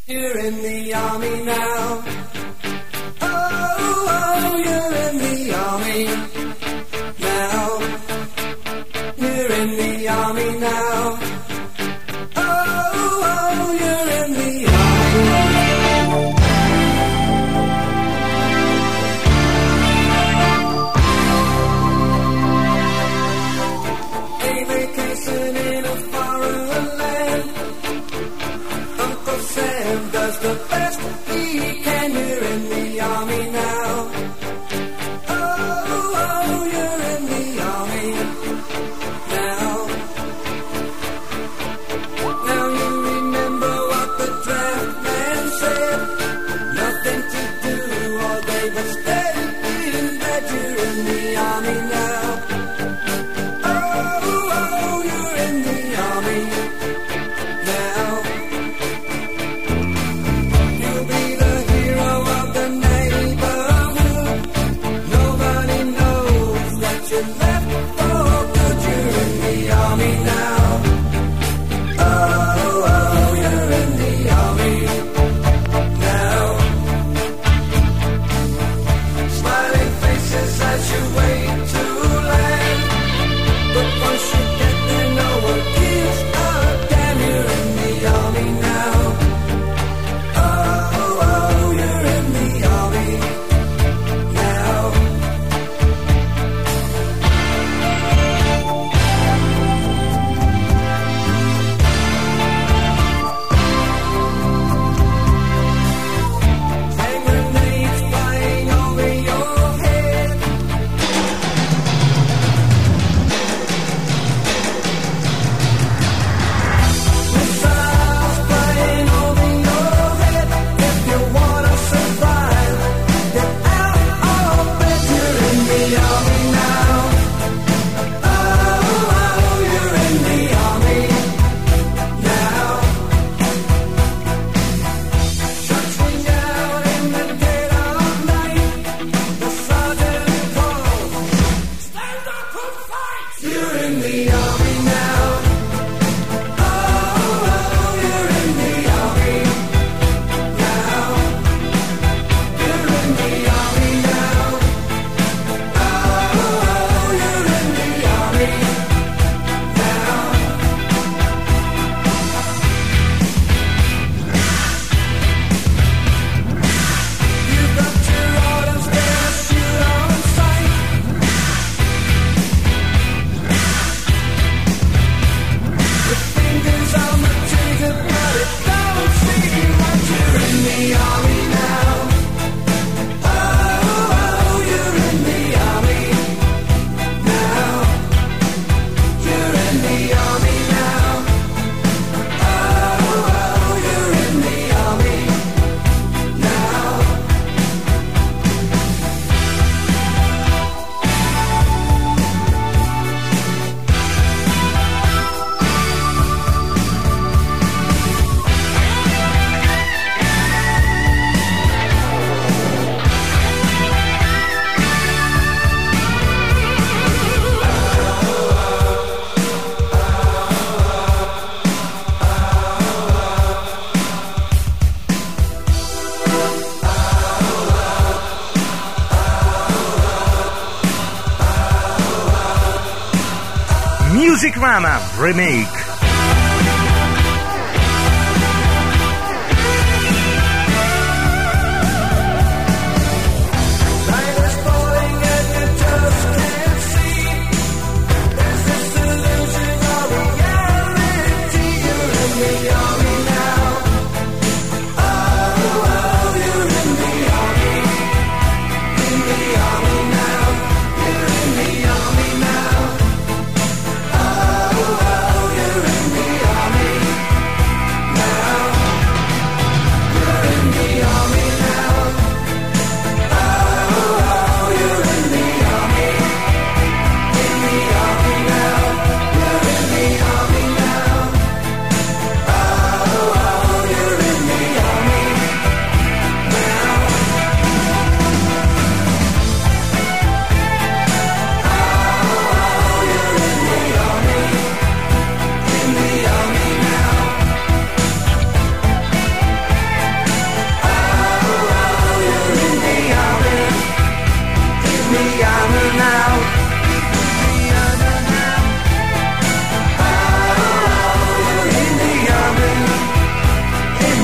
You're in the army now. Oh, you're in the army now. You're in the army now. Oh, you're in the army. A vacation in a foreign land. Uncle Sam does the best he can. You're in the army now. Oh, you're in the army now. Now you remember what the draft man said. Nothing to do all day but stay in bed. You're in the army now. Oh, you're in the army now. You'll be the hero of the neighborhood. Nobody knows that you left for good. You're in the army now. Oh, you're in the army now. Smiling faces as you wait to land. But once you get there, no one gives a damn. You're in the army now. Oh, you're in the army now. Hand grenades flying over your head. Missiles flying over your head. If you wanna survive, get out of bed. You're in the army now. Oh, you're in the army now. Shots ring out in the dead of night. The sergeant calls, stand up and fight. You're in the army now. Oh, you're in the army now. You're in the army now. Oh, you're in the army now. You've got your orders, gonna shoot on sight. Your fingers on the trigger, but it don't seem like you're in the army now. Oh, you're in the army now. You're in the army now. Oh, you're in the army now. Music Mama Remake. Night is falling and you just can't see. There's this illusion of reality. You're in the army now. Oh, you're in the army. In the army now. You're in the army now. Oh, you're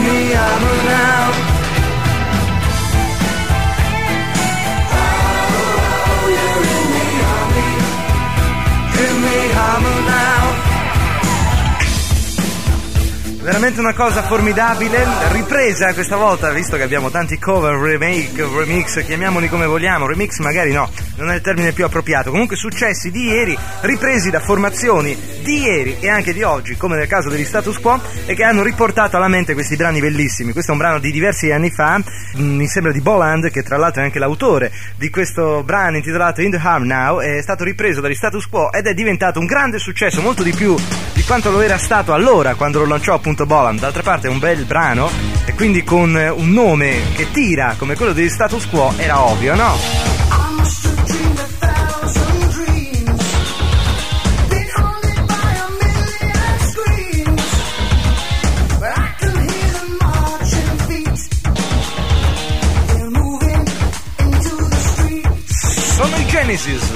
me armor now. Oh, you're in the army. Give me armor now. Veramente una cosa formidabile, ripresa questa volta, visto che abbiamo tanti cover, remake, remix, chiamiamoli come vogliamo, remix magari no, non è il termine più appropriato, comunque successi di ieri, ripresi da formazioni di ieri e anche di oggi, come nel caso degli Status Quo, e che hanno riportato alla mente questi brani bellissimi. Questo è un brano di diversi anni fa, mi sembra di Boland, che tra l'altro è anche l'autore di questo brano intitolato In the Harm Now, è stato ripreso dagli Status Quo ed è diventato un grande successo, molto di più di quanto lo era stato allora quando lo lanciò appunto Boland. D'altra parte è un bel brano e quindi con un nome che tira come quello degli Status Quo era ovvio, no? Sono i Genesis.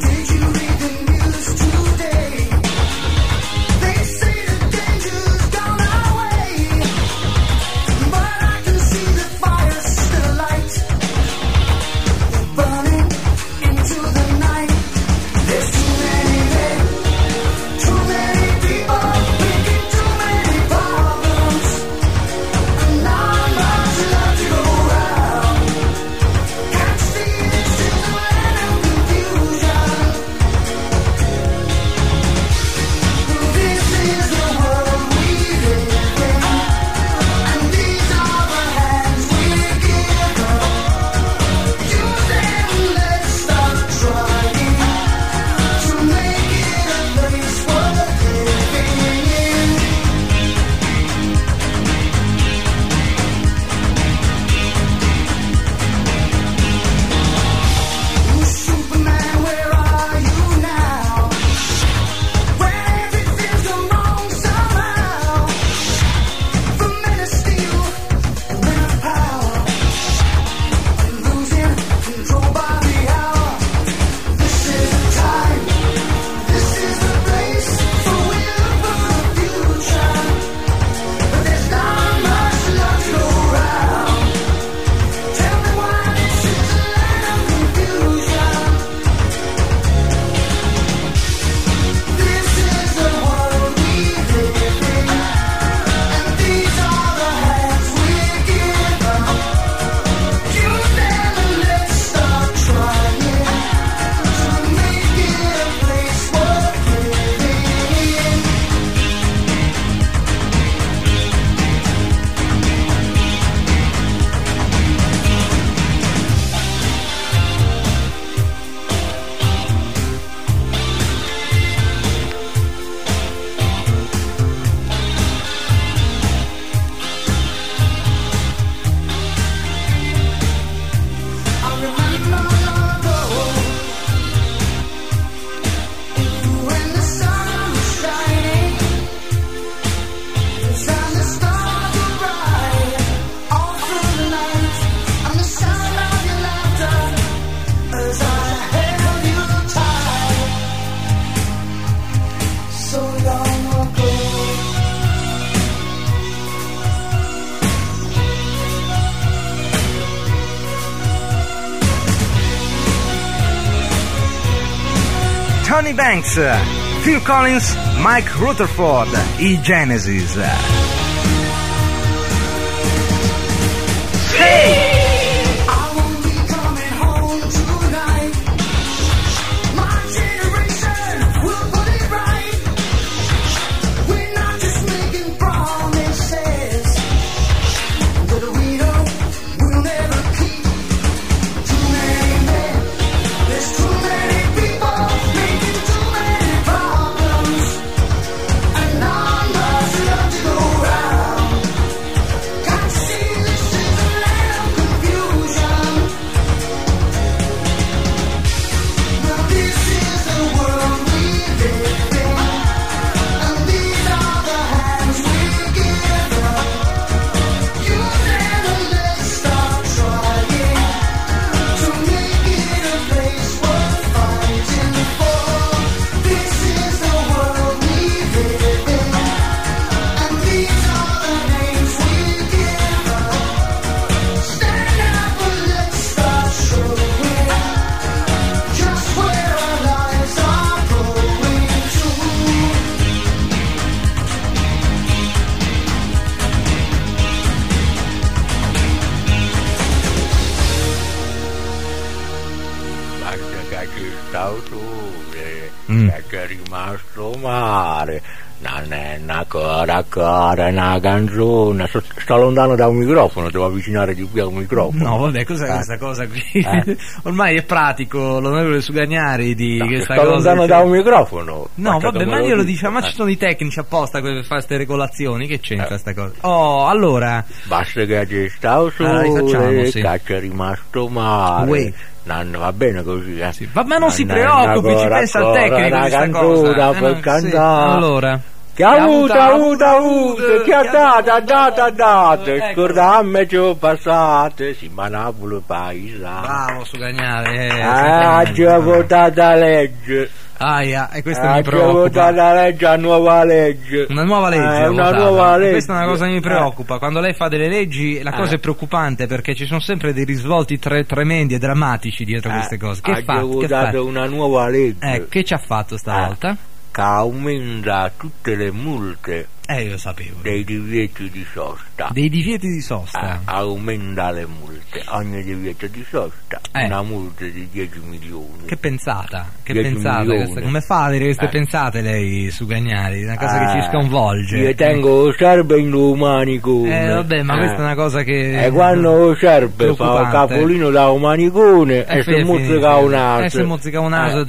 Tony Banks, Phil Collins, Mike Rutherford, i Genesis. Sì! Around. stato sole, che c'è rimasto mare. Non è una cara, una canzone. Sto lontano da un microfono, devo avvicinare di più a un microfono. No, vabbè, cos'è questa cosa qui? Ormai è pratico, l'onorevole Sugagnari di No, questa sto cosa. lontano da un microfono. No, Faccia vabbè, come ma lo io lo dico. dico, ma ci sono i tecnici apposta per fare queste regolazioni, che c'entra sta cosa? Oh, allora, Basta che c'è stato rifacciamo, sole, sì. che c'è rimasto mare. Uè. Non va bene così, eh. sì. Ma non si preoccupi, ci pensa il tecnico di questa cosa. per Sì, cantare. allora. Che ha avuto, che ha dato, Ecco. scordammi ci ho passate, si manavolo paesa. Bravo Sugagnari, Oggi ho votato la legge. Aia, e questo mi Oggi ho votato preoccupa. la legge, la nuova legge. Una nuova legge, ho una votato. nuova legge. Questa è una cosa che mi preoccupa. Quando lei fa delle leggi, la cosa è preoccupante perché ci sono sempre dei risvolti tremendi e drammatici dietro queste cose. Che Oggi fa? ho Che fa? votato una nuova legge. Che ci ha fatto stavolta? Che aumenta tutte le multe Io lo sapevo. dei divieti di sosta. Dei divieti di sosta. Aumenta le multe, ogni divieto di sosta, una multa di 10 milioni. Che pensata? Che 10 pensata? milioni. Come fa a dire queste pensate lei, Sugagnari? Una cosa che ci sconvolge. Io tengo serpe in manicone. Vabbè, ma questa è una cosa che. E quando serpe fa preoccupante. capolino da un manicone e si mozzica un naso. E si mozzica un naso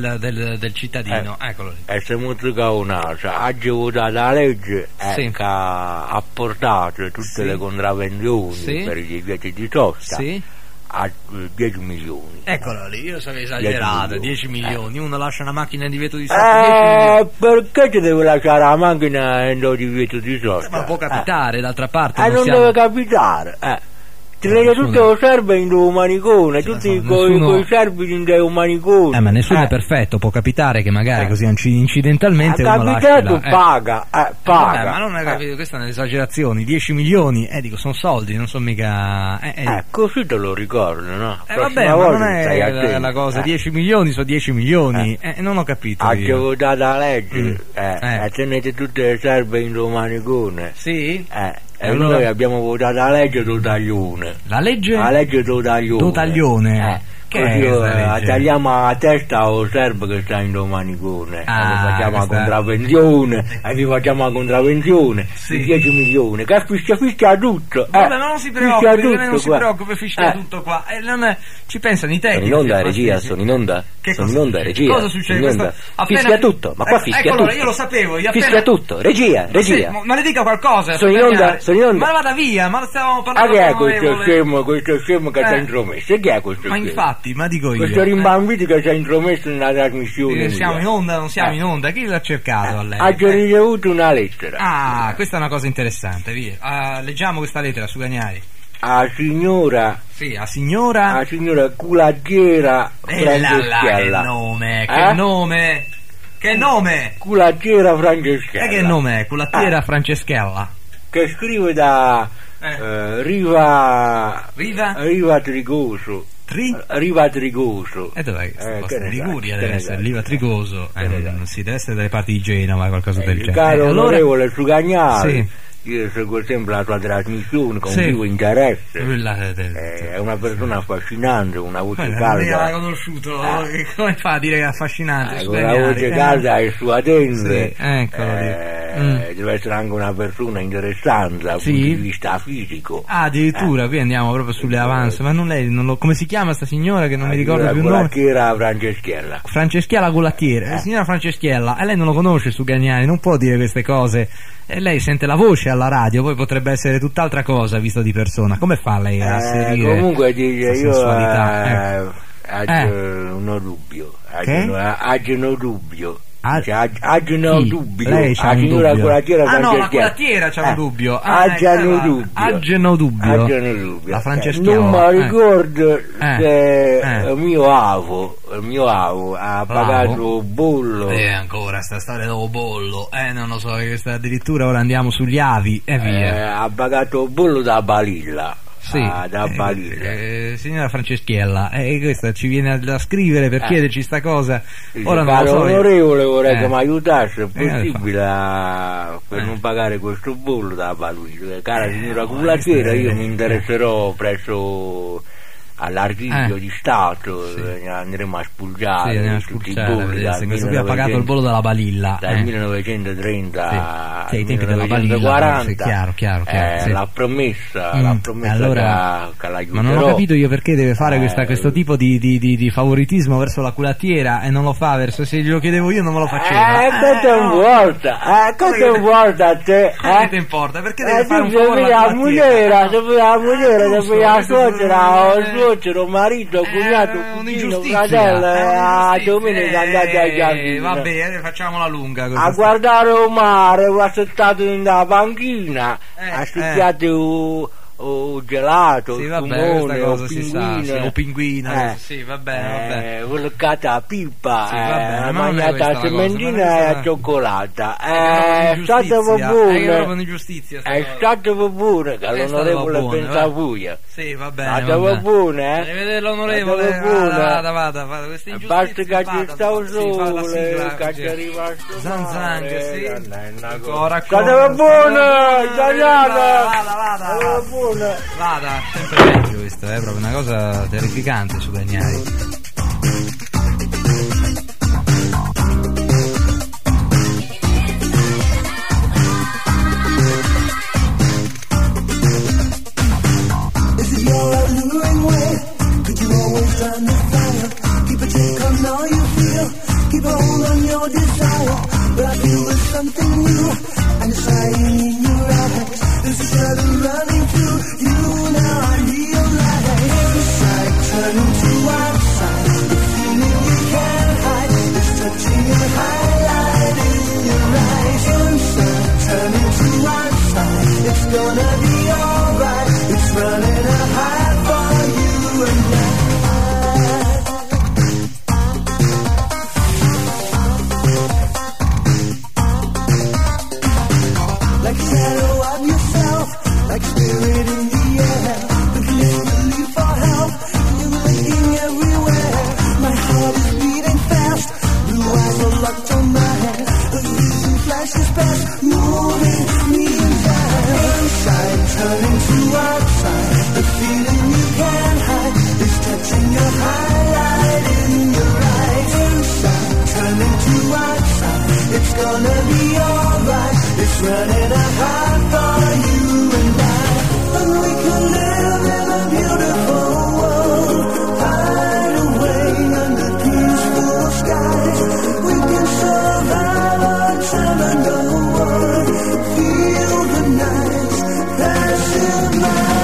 del cittadino. Eccolo lì. E si mozzica un naso. Oggi ho votato la legge Sì. che ha portato tutte Sì. le contravvenzioni Sì. per i divieti di sosta Sì. a 10 milioni. Eccolo lì, io sono esagerato. 10 milioni. Uno lascia una macchina in divieto di sosta. 10 milioni. Perché ci devo lasciare la macchina in divieto di sosta? Ma può capitare, d'altra parte. non siamo- deve capitare. Ti legge tutte le serve in un manicone, tutti nessuno- coi servi in un manicone. Ma nessuno è perfetto, può capitare che magari così incidentalmente uno lascia capitato là. paga, paga. Ma non hai capito, queste sono esagerazioni, 10 milioni, dico, sono soldi, non sono mica. Così te lo ricordo, no? Vabbè, ma non è la cosa, 10 milioni sono 10 milioni, non ho capito. Oggi io. ho votato la legge, e tenete tutte le serve in un manicone. Sì? E allora- noi abbiamo votato la legge do taglione. La legge? La legge do taglione. Do taglione. Che Così è questa legge? tagliamo la testa o serve che sta in un manicone. E vi facciamo la questa- contravvenzione. E vi facciamo la contravvenzione. Sì. Di 10 milioni. Che fischia tutto. Vabbè, ma non si fischia preoccupi, tutto non si qua. preoccupi, fischia tutto qua. Ci pensano i tecnici. Sono in onda, che regia, fastidi. sono in onda. Che Sono cosa in onda, succede? regia. Cosa succede? Sono in onda. Questo- Fischia tutto, ma qua fischia ecco, tutto. allora, io lo sapevo. Io Fischia appena... tutto, regia. Sì, ma le dica qualcosa. Sono in onda, sono in onda. Ma vada via, ma stavamo Ah, parlando che è con questo scemo che ci ha intromesso? E chi è questo Ma scemo? infatti, ma dico io. Questo rimbambito che ci ha intromesso nella trasmissione. Siamo in onda, non siamo in onda. Chi l'ha cercato a lei? Ha già ricevuto una lettera. Questa è una cosa interessante, via. Leggiamo questa lettera su Gagnari. A signora. Sì, a signora. A signora Culaggiera Che Franceschella. nome, che nome. Che nome? Culaggiera Franceschella. Che nome è? Culattiera Franceschella. Che scrive da Riva Trigoso. Riva Trigoso. E dov'è questo che posto? ne Liguria sai, deve che ne essere, sai. Liva Trigoso. Sì, deve essere dalle parti di Genova, qualcosa del genere. Caro allora, onorevole Sugagnari, Sì. io seguo sempre la sua trasmissione con Sì. vivo interesse. Quella È una persona affascinante, una voce non l'aveva calda. conosciuto, come fa a dire che è affascinante? Con una voce calda e suadente. Sì, eccolo lì. Deve essere anche una persona interessante dal Sì. punto di vista fisico. Addirittura, qui andiamo proprio sulle avance, ma come si chiama sta signora che non mi ricordo più il nome? Che era Franceschella. Franceschiella Culattiera, la signora Franceschella, e lei non lo conosce su Gagnani, non può dire queste cose, e lei sente la voce alla radio, poi potrebbe essere tutt'altra cosa visto di persona. Come fa lei a asserire Comunque dice questa io sensualità? non ho dubbio. Che? Non ho dubbio. Ah, Aggiano chi? dubbio. Lei c'ha un signora dubbio. Culatiera Ah no, la Franceschella. Culattiera c'ha un dubbio. Aggiano dubbio. Aggiano dubbio. Aggiano dubbio. La Franceschella. Non mi ricordo se Eh. il mio avo ha pagato bollo. Ancora sta storia del bollo. Non lo so, questa addirittura ora andiamo sugli avi e via. Ha pagato bollo da Balilla. Sì, da Balilla. signora Franceschiella, questa ci viene da scrivere per chiederci sta cosa. Ora non lo Caro so. onorevole, vorrei che mi aiutasse, è lo possibile per non pagare questo bollo da Balilla. Cara signora Culatiera, io mi interesserò presso all'archivio di Stato, andremo a spulciare, Sì, andiamo a tutti i spulciare, bolli vedere dal se questo qui ha pagato il 1900 bollo della balilla. dal 1930 Sì, al ai tempi della balilla, 1940. chiaro, sì. L'ha promessa allora, che l'aiuterò. ma non ho capito io perché deve fare questo tipo di favoritismo verso la culattiera e non lo fa verso, se glielo chiedevo io non me lo faceva. Cosa importa? Cosa importa a te? Che ti importa? Perché deve fare un tu favore sei la alla mugliera, culattiera? sei la suocera, o suocero, marito, cugnato, cugino, un'ingiustizia, fratello, domenica andate a giardino. va bene, facciamola lunga A questa guardare il mare, ho aspettato in una panchina, a studiare gelato, sì, il va bene, fumone, questa cosa o si sa, pinguino. sì, o pinguina, sì, va bene. Volcata a pipa, Sì, va bene, ma non è mangiata questa a la cosa, sementina ma e questa- a cioccolata. È È stato proprio buono. un'ingiustizia sta È cosa. stato buono, che È l'onorevole stato buono, pensa va. fuia. Sì, va È bene, stato va bene. buono, Arrivederci l'onorevole, È stato buono. vada, queste ingiustizie. Basta che ci vada, sta il sì, fa la sole, sigla, che sì. ci arriva il Zanzange, sì. Ancora Ancora Stato buono, italiano. Vada. Buono. Vada, sempre peggio questo, è proprio una cosa terrificante su Bagnari. Is it your alluring way? Could you always turn the fire? Keep a check on all you feel. Keep a hold on your desire. But I feel there's something new. And it's shining in your eyes. There's a shadow running through you. Now I realize inside turning to outside. The feeling you can't hide. It's touching and highlighting your eyes. Inside turning to outside. It's gonna be alright. It's running a high for you and I. Like a shadow of yourself, like spirit in the air. Looking believe for help, you're looking everywhere. My heart is beating fast, blue eyes are locked on my head. The vision flashes past, moving me inside, turning to outside. The feeling you can't hide is touching your highlight in your eyes. Inside, turning to outside. It's gonna be alright. It's running a high for you and I. And we can live in a beautiful world. Hide away under peaceful skies. We can survive our time and the world. Feel the nights passing by.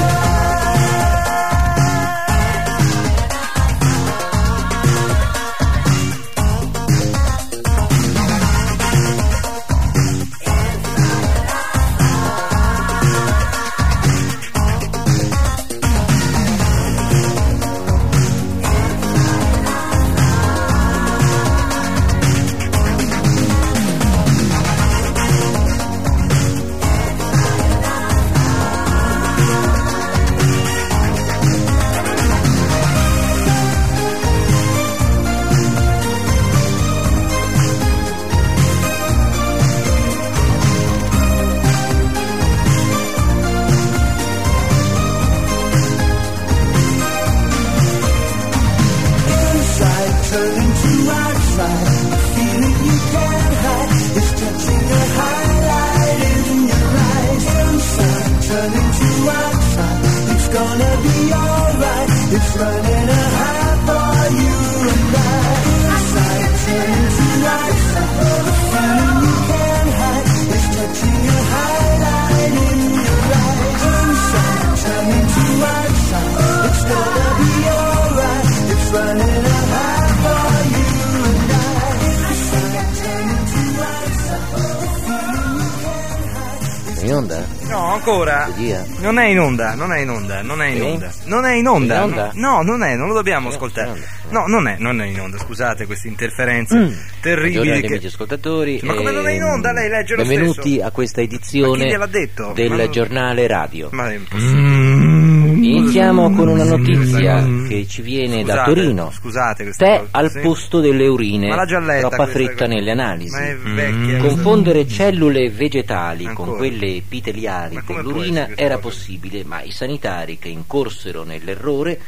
Inside, turning to outside. The feeling you can't hide is touching a highlight in your eyes. Inside, turning to outside. It's gonna be alright. It's running a high for you and I. Inside, turning to outside. The feeling you can't hide is touching a highlight in your eyes. Inside, turning to outside. It's gonna be alright. It's running a high for you and I. Inside, turning to outside. The feeling you can't hide. In onda? No, ancora. Via. Non è in onda, non è in onda, non è in Sì? onda. Non è in onda. È in onda? No, non è, non lo dobbiamo È ascoltare. in onda. No, non è in onda, scusate queste interferenze terribili Buongiorno che... amici ascoltatori. Ma come non è in onda? Lei legge lo benvenuti stesso. a questa Ma chi edizione gliel'ha detto? del Ma non- giornale radio. Ma è impossibile. Iniziamo con una notizia che ci viene da Scusate, Torino. Scusate questa Tè cosa, al sì? posto delle urine, Ma l'ha già letta troppa questa fretta cosa. nelle analisi. Ma è vecchia. Confondere cellule vegetali Ancora. con quelle epiteliari Ma come può dell'urina essere questa era cosa? possibile, ma i sanitari che incorsero nell'errore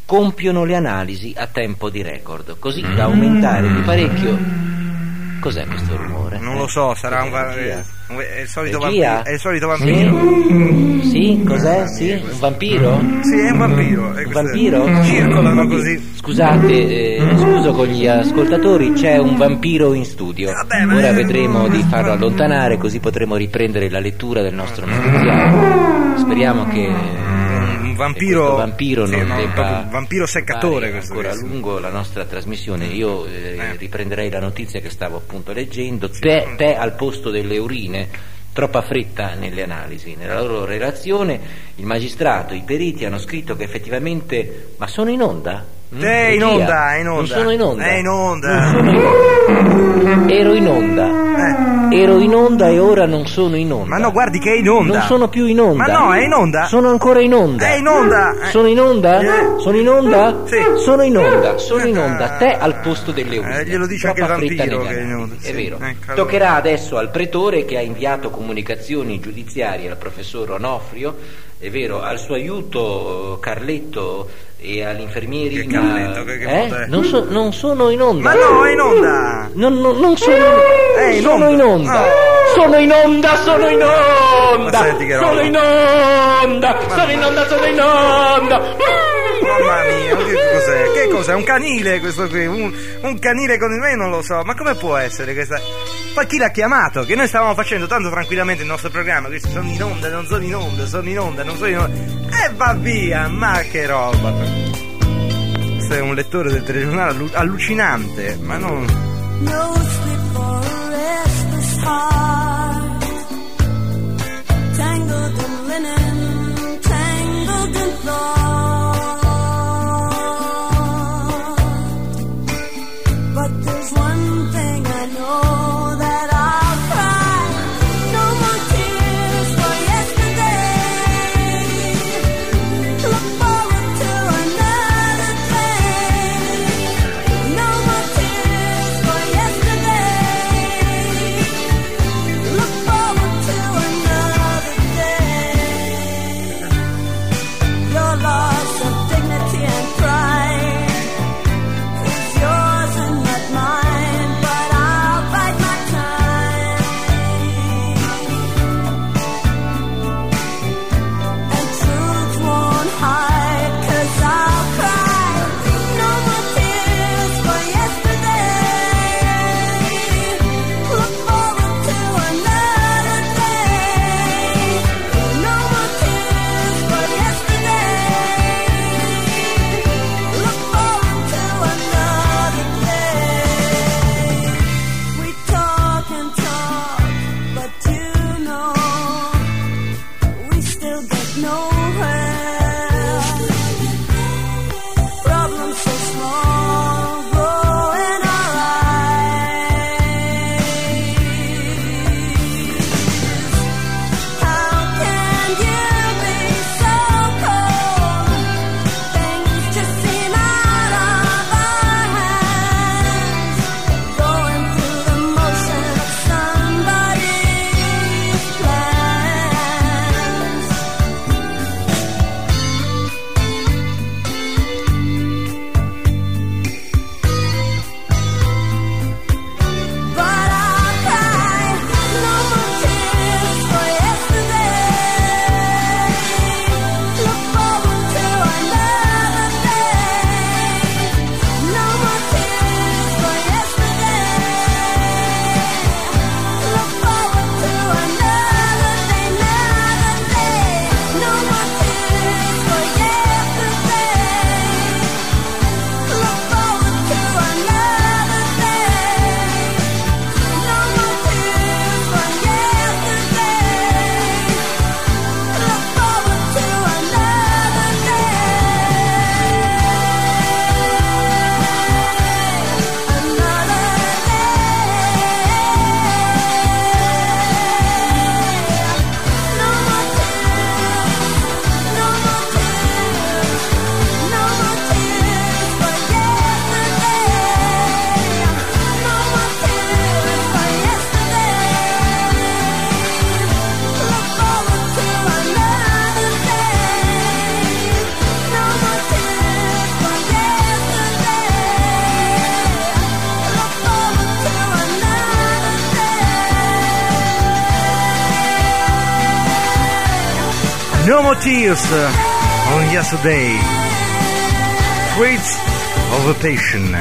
compiono le analisi a tempo di record, così da aumentare di parecchio. Cos'è questo rumore? Non lo so, sarà è il solito vampiro. È il solito vampiro. Sì, cos'è? Sì, un vampiro? Sì, è un vampiro. Un vampiro? Circolano così. Scusate, scuso con gli ascoltatori, c'è un vampiro in studio. Vabbè, ma ora vedremo di farlo allontanare, così potremo riprendere la lettura del nostro notiziario. Speriamo che un vampiro, vampiro sì, non no, debba un vampiro seccatore fare ancora a lungo la nostra trasmissione. Io riprenderei la notizia che stavo appunto leggendo. Tè al posto delle urine, troppa fretta nelle analisi. Nella loro relazione il magistrato, i periti hanno scritto che effettivamente... Ma sono in onda? È in onda, è in onda. Non sono in onda. È in onda. Non sono in onda. Ero in onda. Ero in onda e ora non sono in onda. Ma no, guardi che è in onda. Non sono più in onda. Ma no, è in onda. Sono ancora in onda. È in onda. Sono in onda? Sono in onda? Sì. Sono in onda, sono in onda. Te al posto delle urine. Glielo dice anche il Troppa fretta vampiro negli che è in onda. analisi. Sì. È vero. Ecco, Toccherà adesso al pretore, che ha inviato comunicazioni giudiziarie al professor Onofrio, è vero, al suo aiuto Carletto e all'infermierina. Che Carletto, che è? Non sono in onda. Ma no, è in onda. Non sono. È in sono onda. in onda. Oh. Sono in onda, sono in onda. Ma senti che sono roba. in onda. Sono in onda, sono in onda. Mamma mia, che cos'è? Che cos'è? Un canile questo qui? Un canile con il me non lo so. Ma come può essere questa? Poi chi l'ha chiamato? Che noi stavamo facendo tanto tranquillamente il nostro programma. Questi sono in onda, non sono in onda, sono in onda, non sono in onda. E va via, ma che roba. Questo è un lettore del telegiornale allucinante, ma non... No sleep for a restless heart, tangled in linen, tangled in thought. But there's one thing I know, that I'll cry. No more tears for yesterday. Look forward to another day. No more tears for yesterday. Look forward to another day. No More Tears on Yesterday, Traits of a Passion.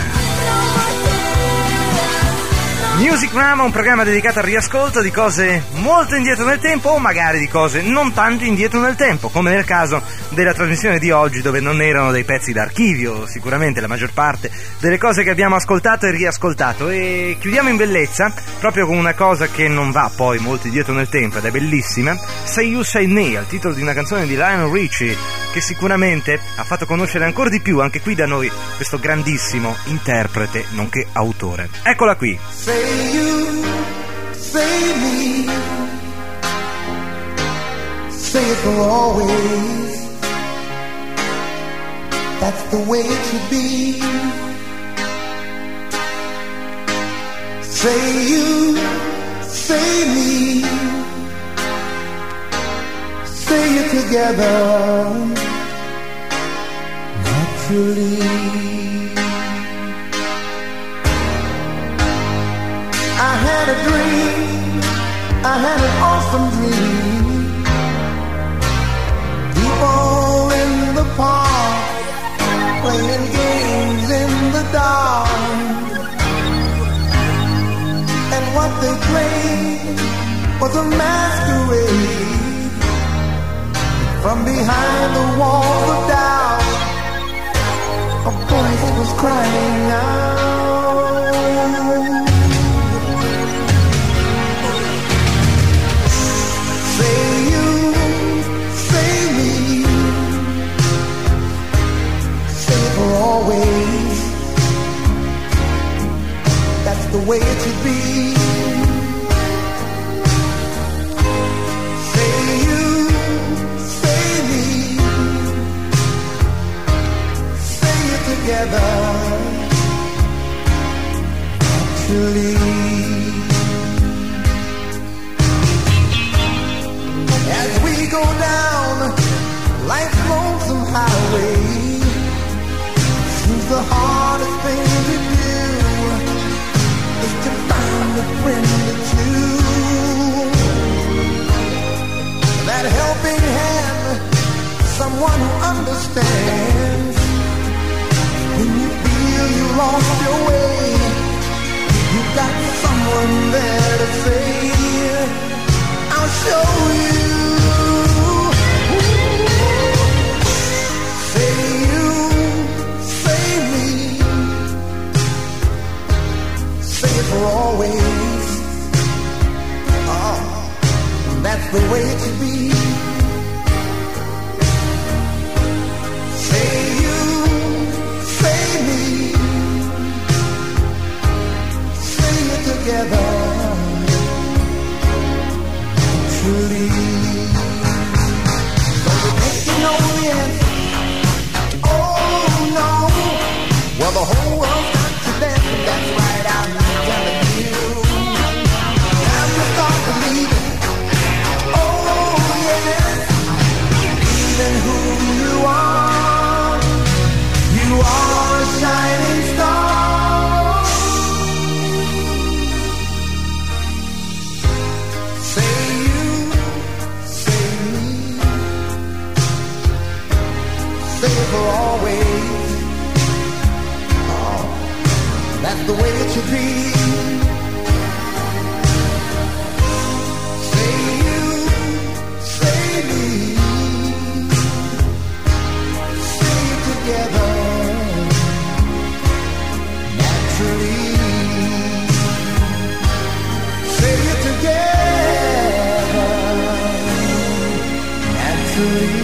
Musicrama, un programma dedicato al riascolto di cose molto indietro nel tempo o magari di cose non tanto indietro nel tempo, come nel caso della trasmissione di oggi, dove non erano dei pezzi d'archivio, sicuramente la maggior parte delle cose che abbiamo ascoltato e riascoltato. E chiudiamo in bellezza proprio con una cosa che non va poi molto indietro nel tempo ed è bellissima, Say You Say Me, al titolo di una canzone di Lionel Richie, che sicuramente ha fatto conoscere ancora di più anche qui da noi questo grandissimo interprete nonché autore. Eccola qui. Say you, say me, say it for always. That's the way it should be. Say you, say me, say it together naturally. I had a dream, I had an awesome dream. People in the park, playing games in the dark. And what they played was a masquerade. From behind the walls of doubt, a voice was crying out. Always, that's the way it should be. Say you, say me, say it together naturally. As we go down life's lonesome highway, the hardest thing to do is to find a friend or two. That helping hand, someone who understands. When you feel you lost your way, you've got someone there to say, I'll show you. Say you, for always. Oh, that's the way it should be. Say you, say me, say it together truly. Don't you think you know the answer? Oh no. Well, the whole world's got to dance, and that's right out now. Who you are a shining star. Say you, say me, say it for always. Oh, that's the way it should be. Say you, say me, together naturally. Say it together naturally.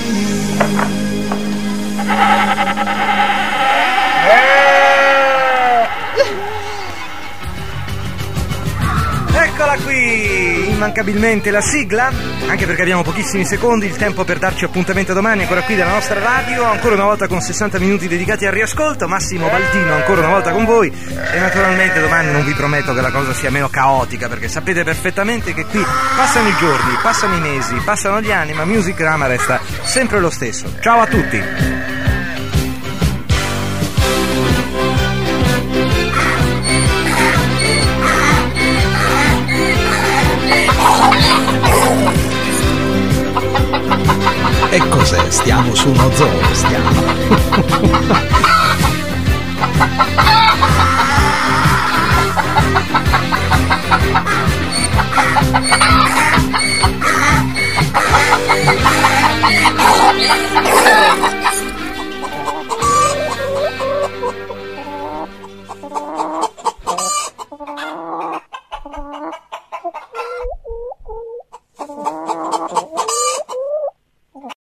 Eccola qui, immancabilmente la sigla, anche perché abbiamo pochissimi secondi, il tempo per darci appuntamento domani ancora qui dalla nostra radio, ancora una volta con 60 minuti dedicati al riascolto. Massimo Baldino ancora una volta con voi e naturalmente domani non vi prometto che la cosa sia meno caotica, perché sapete perfettamente che qui passano i giorni, passano i mesi, passano gli anni, ma Musicrama resta sempre lo stesso. Ciao a tutti! Ha ha ha ha! E cos'è? Stiamo su uno zoo, stiamo.